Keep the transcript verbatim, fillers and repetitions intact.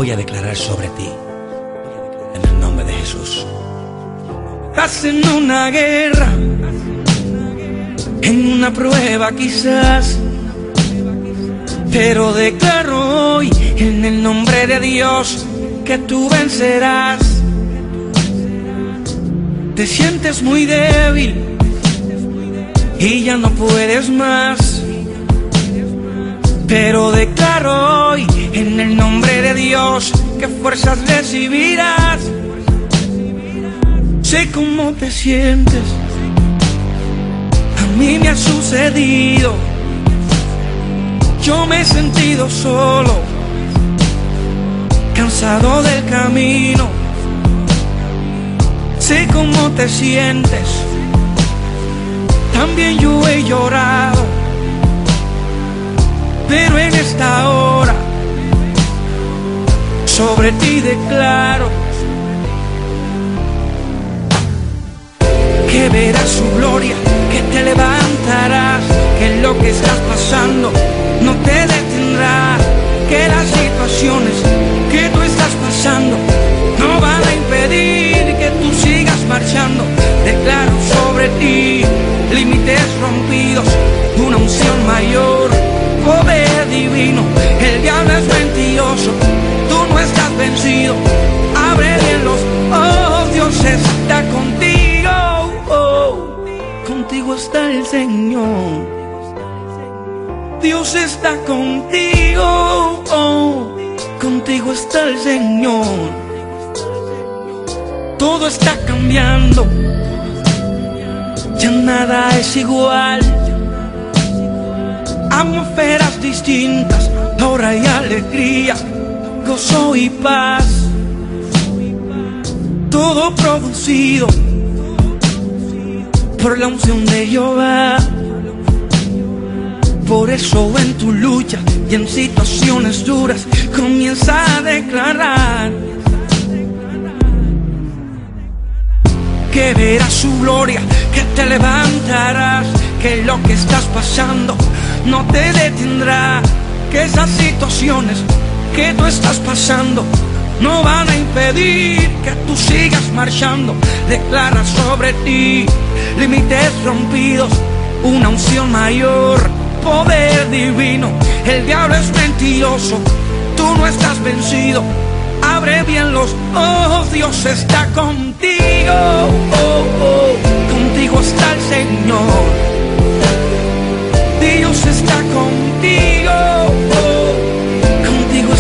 voy a declarar sobre ti, en el nombre de Jesús. Estás en una guerra, en una prueba quizás, pero declaro hoy en el nombre de Dios que tú vencerás. Te sientes muy débil y ya no puedes más, pero declaro hoy en el nombre de Dios que fuerzas recibirás. Sé cómo te sientes, a mí me ha sucedido. Yo me he sentido solo, cansado del camino. Sé cómo te sientes, también yo he llorado, pero en esta hora sobre ti declaro que verás su gloria, que te levantarás, que lo que estás pasando no te detendrá, que las situaciones que tú estás pasando no van a impedir que tú sigas marchando. Declaro sobre ti límites rompidos, una unción mayor, poder divino. El diablo es mentiroso, tú no estás vencido. Abre bien los ojos, Dios está contigo. Oh, contigo está el Señor, Dios está contigo. Oh, contigo está el Señor. Todo está cambiando, ya nada es igual. Atmósferas distintas, ahora hay alegría, gozo y paz. Todo producido por la unción de Jehová. Por eso en tu lucha y en situaciones duras comienza a declarar que verás su gloria, que te levantarás, que lo que estás pasando no te detendrá, que esas situaciones que tú estás pasando no van a impedir que tú sigas marchando. Declara sobre ti límites rompidos, una unción mayor, poder divino. El diablo es mentiroso, tú no estás vencido. Abre bien los ojos, Dios está contigo. Oh, oh, contigo está el Señor, Dios está contigo.